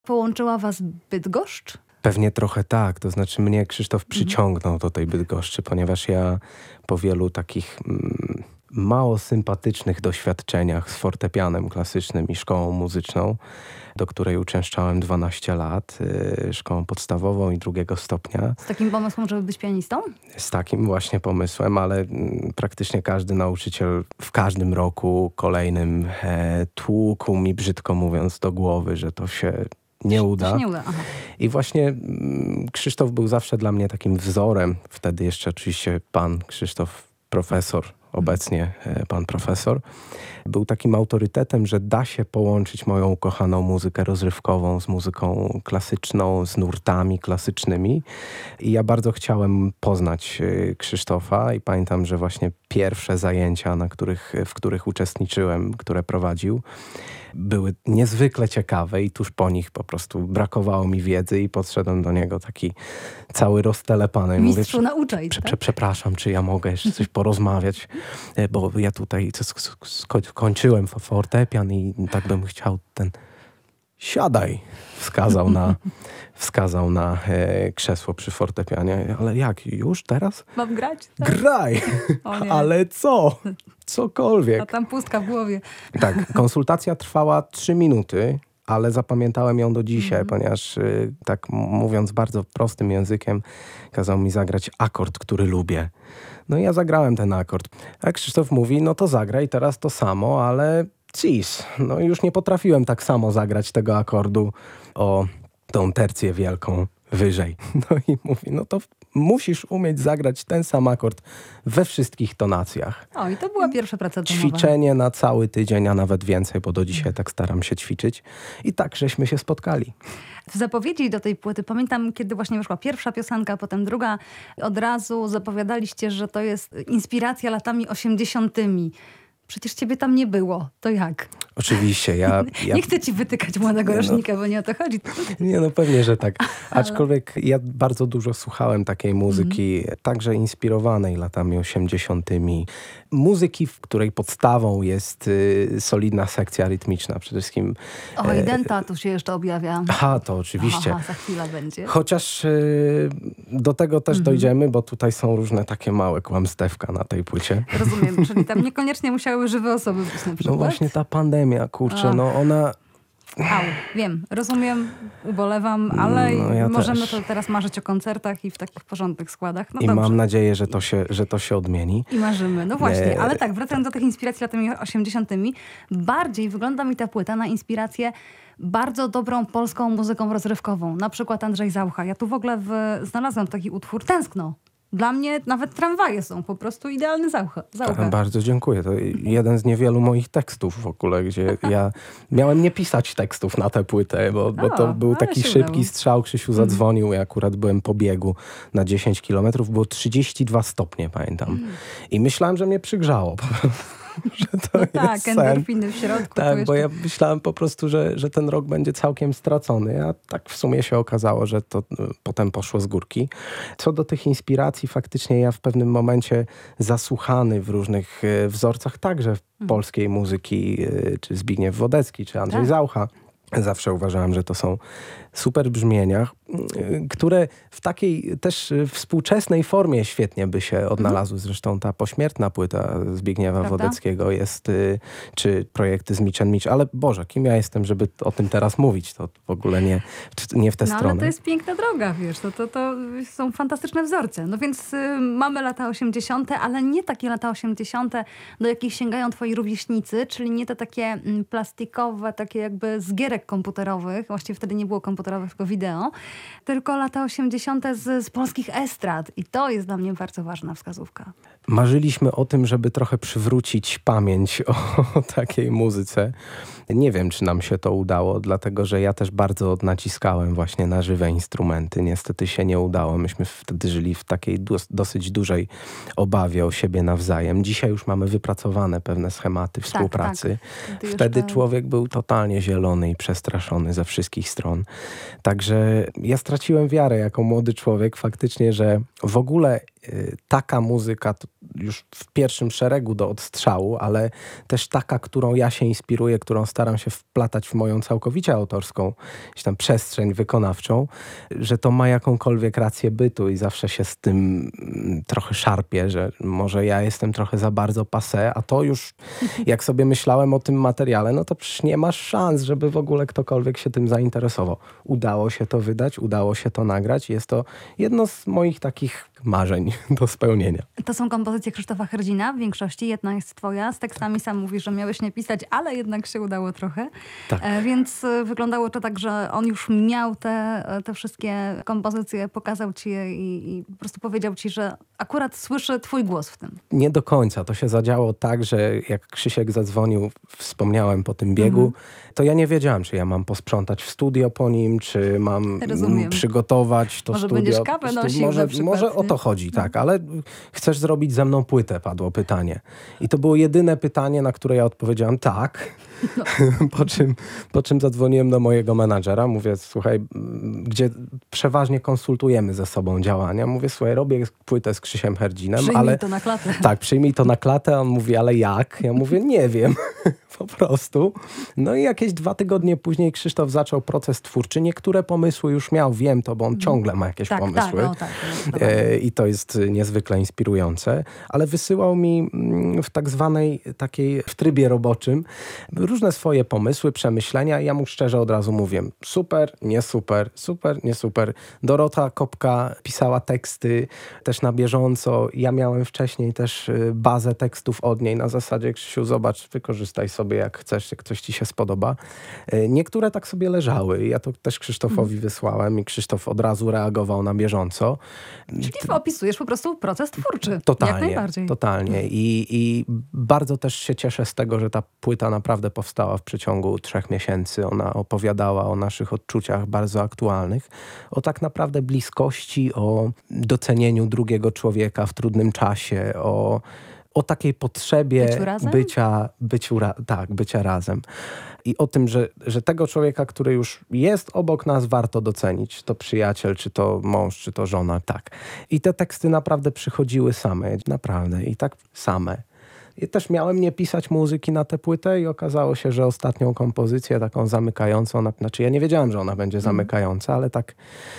połączyła was Bydgoszcz? Pewnie trochę tak, to znaczy mnie Krzysztof przyciągnął do tej Bydgoszczy, ponieważ ja po wielu takich mało sympatycznych doświadczeniach z fortepianem klasycznym i szkołą muzyczną, do której uczęszczałem 12 lat, szkołą podstawową i 2 stopnia. Z takim pomysłem, żeby być pianistą? Z takim właśnie pomysłem, ale praktycznie każdy nauczyciel w każdym roku kolejnym tłukł mi, brzydko mówiąc, do głowy, że to się nie uda. To się nie uda. Aha. I właśnie Krzysztof był zawsze dla mnie takim wzorem. Wtedy jeszcze oczywiście pan Krzysztof, profesor, obecnie pan profesor, był takim autorytetem, że da się połączyć moją ukochaną muzykę rozrywkową z muzyką klasyczną, z nurtami klasycznymi. I ja bardzo chciałem poznać Krzysztofa i pamiętam, że właśnie pierwsze zajęcia, w których uczestniczyłem, które prowadził, były niezwykle ciekawe i tuż po nich po prostu brakowało mi wiedzy i podszedłem do niego taki cały roztelepany. Mistrzu, mówię, nauczaj. przepraszam, czy ja mogę jeszcze coś porozmawiać, bo ja tutaj kończyłem fortepian i tak bym chciał siadaj, wskazał na krzesło przy fortepianie. Ale jak, już teraz? Mam grać? Tak? Graj! Ale co? Cokolwiek. A tam pustka w głowie. Tak, konsultacja trwała 3 minuty, ale zapamiętałem ją do dzisiaj, ponieważ tak mówiąc bardzo prostym językiem, kazał mi zagrać akord, który lubię. No i ja zagrałem ten akord. A Krzysztof mówi, no to zagraj teraz to samo, ale cis. No i już nie potrafiłem tak samo zagrać tego akordu o tą tercję wielką wyżej. No i mówi, no to musisz umieć zagrać ten sam akord we wszystkich tonacjach. O, i to była pierwsza praca domowa. Ćwiczenie na cały tydzień, a nawet więcej, bo do dzisiaj tak staram się ćwiczyć. I tak żeśmy się spotkali. W zapowiedzi do tej płyty, pamiętam, kiedy właśnie wyszła pierwsza piosenka, potem druga, od razu zapowiadaliście, że to jest inspiracja latami 80. Przecież ciebie tam nie było. To jak? Oczywiście, ja Nie chcę ci wytykać młodego rocznika, bo nie o to chodzi. Nie, no pewnie, że tak. Aczkolwiek ja bardzo dużo słuchałem takiej muzyki, także inspirowanej latami 80. Muzyki, w której podstawą jest solidna sekcja rytmiczna. Przede wszystkim... O, i denta tu się jeszcze objawia. Aha, to oczywiście. Aha, za chwilę będzie. Chociaż do tego też dojdziemy, bo tutaj są różne takie małe kłamstewka na tej płycie. Rozumiem, czyli tam niekoniecznie musiały żywe osoby być na przykład. No właśnie ta pandemia, kurczę, no ona... Au, wiem, rozumiem, ubolewam, ale No, ja możemy też. to teraz marzyć o koncertach i w takich porządnych składach. No I dobrze. mam nadzieję, że to się odmieni. I marzymy. No właśnie, ale tak, wracając do tych inspiracji latami 80. bardziej wygląda mi ta płyta na inspirację bardzo dobrą polską muzyką rozrywkową. Na przykład Andrzej Zaucha. Ja tu w ogóle znalazłam taki utwór Tęskno. Dla mnie nawet tramwaje są po prostu idealny Zaucha. Bardzo dziękuję. To jeden z niewielu moich tekstów w ogóle, gdzie ja miałem nie pisać tekstów na tę płytę, bo to był taki szybki strzał. Krzysiu zadzwonił, ja akurat byłem po biegu na 10 kilometrów. Było 32 stopnie, pamiętam. I myślałem, że mnie przygrzało. Że to no tak, jest endorfiny w środku. Tak, bo ja myślałem po prostu, że ten rok będzie całkiem stracony, a tak w sumie się okazało, że to potem poszło z górki. Co do tych inspiracji, faktycznie ja w pewnym momencie zasłuchany w różnych wzorcach także polskiej muzyki, czy Zbigniew Wodecki, czy Andrzej Zaucha. Zawsze uważałem, że to są super brzmienia, które w takiej też współczesnej formie świetnie by się odnalazły. Zresztą ta pośmiertna płyta Zbigniewa Wodeckiego jest, czy projekty z Mitch & Mitch. Ale Boże, kim ja jestem, żeby o tym teraz mówić? To w ogóle nie w tę stronę. Ale to jest piękna droga, wiesz. To są fantastyczne wzorce. No więc mamy lata 80., ale nie takie lata 80., do jakich sięgają twoi rówieśnicy, czyli nie te takie plastikowe, takie jakby z gierek komputerowych. Właściwie wtedy nie było komputerowych, tylko wideo. Tylko lata 80. z polskich estrad. I to jest dla mnie bardzo ważna wskazówka. Marzyliśmy o tym, żeby trochę przywrócić pamięć o takiej muzyce. Nie wiem, czy nam się to udało, dlatego że ja też bardzo naciskałem właśnie na żywe instrumenty. Niestety się nie udało. Myśmy wtedy żyli w takiej dosyć dużej obawie o siebie nawzajem. Dzisiaj już mamy wypracowane pewne schematy współpracy. Tak. Wtedy człowiek był totalnie zielony i przestraszony ze wszystkich stron. Także ja straciłem wiarę jako młody człowiek faktycznie, że w ogóle taka muzyka to już w pierwszym szeregu do odstrzału, ale też taka, którą ja się inspiruję, którą staram się wplatać w moją całkowicie autorską gdzieś tam przestrzeń wykonawczą, że to ma jakąkolwiek rację bytu i zawsze się z tym trochę szarpię, że może ja jestem trochę za bardzo passé, a to już jak sobie myślałem o tym materiale, no to przecież nie masz szans, żeby w ogóle ktokolwiek się tym zainteresował. Udało się to wydać, udało się to nagrać. Jest to jedno z moich takich marzeń do spełnienia. To są kompozycje Krzysztofa Herdzina w większości. Jedna jest twoja. Z tekstami sam mówisz, że miałeś nie pisać, ale jednak się udało trochę. Tak. Więc wyglądało to tak, że on już miał te wszystkie kompozycje, pokazał ci je i po prostu powiedział ci, że akurat słyszy twój głos w tym. Nie do końca. To się zadziało tak, że jak Krzysiek zadzwonił, wspomniałem po tym biegu, to ja nie wiedziałem, czy ja mam posprzątać w studio po nim, czy mam przygotować to może studio. Będziesz kawę nosił na przykład, może o to chodzi, tak, ale chcesz zrobić ze mną płytę, padło pytanie. I to było jedyne pytanie, na które ja odpowiedziałem tak. No. Po czym zadzwoniłem do mojego menadżera, mówię, słuchaj, gdzie przeważnie konsultujemy ze sobą działania. Mówię, słuchaj, robię płytę z Krzysiem Herdzinem, przyjmij to na klatę. Tak, przyjmij to na klatę. On mówi, ale jak? Ja mówię, nie wiem, po prostu. No i jakieś 2 tygodnie później Krzysztof zaczął proces twórczy. Niektóre pomysły już miał, wiem to, bo on ciągle ma jakieś pomysły. I to jest niezwykle inspirujące. Ale wysyłał mi w tak zwanej takiej, w trybie roboczym różne swoje pomysły, przemyślenia i ja mu szczerze od razu mówię, super, nie super, super, nie super. Dorota Kopka pisała teksty też na bieżąco. Ja miałem wcześniej też bazę tekstów od niej na zasadzie, Krzysiu, zobacz, wykorzystaj sobie jak chcesz, jak coś ci się spodoba. Niektóre tak sobie leżały. Ja to też Krzysztofowi wysłałem i Krzysztof od razu reagował na bieżąco. Czyli opisujesz po prostu proces twórczy. Totalnie, jak najbardziej. Totalnie. I bardzo też się cieszę z tego, że ta płyta naprawdę powstała w przeciągu 3 miesięcy. Ona opowiadała o naszych odczuciach bardzo aktualnych, o tak naprawdę bliskości, o docenieniu drugiego człowieka w trudnym czasie, o takiej potrzebie bycia razem. I o tym, że tego człowieka, który już jest obok nas, warto docenić. Czy to przyjaciel, czy to mąż, czy to żona, tak. I te teksty naprawdę przychodziły same, naprawdę. I tak same. I też miałem nie pisać muzyki na tę płytę i okazało się, że ostatnią kompozycję taką zamykającą, znaczy ja nie wiedziałem, że ona będzie zamykająca, ale tak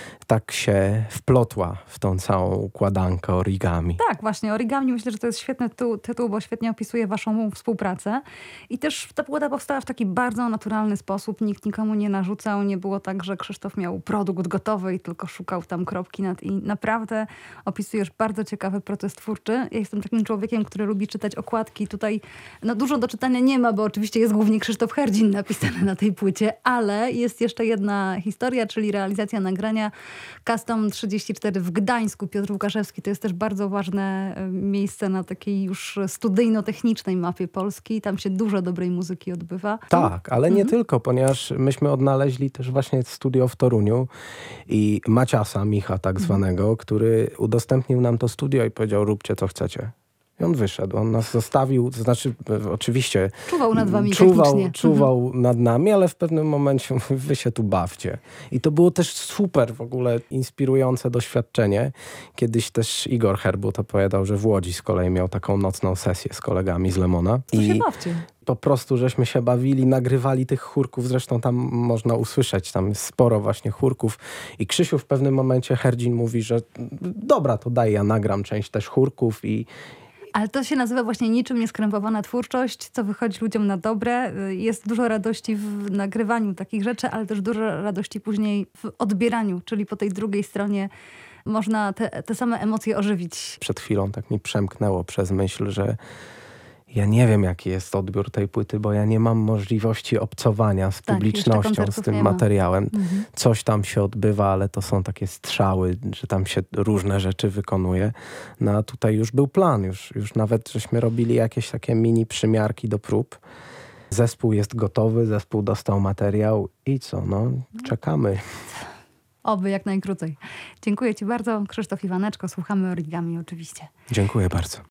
się wplotła w tą całą układankę origami. Tak, właśnie origami myślę, że to jest świetny tytuł, bo świetnie opisuje waszą współpracę. I też ta płyta powstała w taki bardzo naturalny sposób. Nikt nikomu nie narzucał. Nie było tak, że Krzysztof miał produkt gotowy i tylko szukał tam kropki nad i. Naprawdę opisujesz bardzo ciekawy proces twórczy. Ja jestem takim człowiekiem, który lubi czytać okładki. Tutaj dużo do czytania nie ma, bo oczywiście jest głównie Krzysztof Herdzin napisany na tej płycie, ale jest jeszcze jedna historia, czyli realizacja nagrania Custom 34 w Gdańsku. Piotr Łukaszewski to jest też bardzo ważne miejsce na takiej już studyjno-technicznej mapie Polski. Tam się dużo dobrej muzyki odbywa. Tak, ale nie tylko, ponieważ myśmy odnaleźli też właśnie studio w Toruniu i Maciasa, Micha tak zwanego, który udostępnił nam to studio i powiedział, róbcie co chcecie. I on wyszedł, on nas zostawił, to znaczy oczywiście czuwał nad wami czuwał nad nami, ale w pewnym momencie wy się tu bawcie. I to było też super w ogóle inspirujące doświadczenie. Kiedyś też Igor Herbut opowiadał, że w Łodzi z kolei miał taką nocną sesję z kolegami z Lemona. To się bawcie. Po prostu żeśmy się bawili, nagrywali tych chórków, zresztą tam można usłyszeć, tam jest sporo właśnie chórków i Krzysiu w pewnym momencie Herdzin mówi, że dobra, to daj, ja nagram część też chórków ale to się nazywa właśnie niczym nieskrępowana twórczość, co wychodzi ludziom na dobre. Jest dużo radości w nagrywaniu takich rzeczy, ale też dużo radości później w odbieraniu, czyli po tej drugiej stronie można te same emocje ożywić. Przed chwilą tak mi przemknęło przez myśl, że ja nie wiem, jaki jest odbiór tej płyty, bo ja nie mam możliwości obcowania z publicznością, z tym materiałem. Coś tam się odbywa, ale to są takie strzały, że tam się różne rzeczy wykonuje. No a tutaj już był plan, już nawet żeśmy robili jakieś takie mini przymiarki do prób. Zespół jest gotowy, zespół dostał materiał i co, czekamy. Oby jak najkrócej. Dziękuję ci bardzo. Krzysztof Iwaneczko, słuchamy Origami oczywiście. Dziękuję bardzo.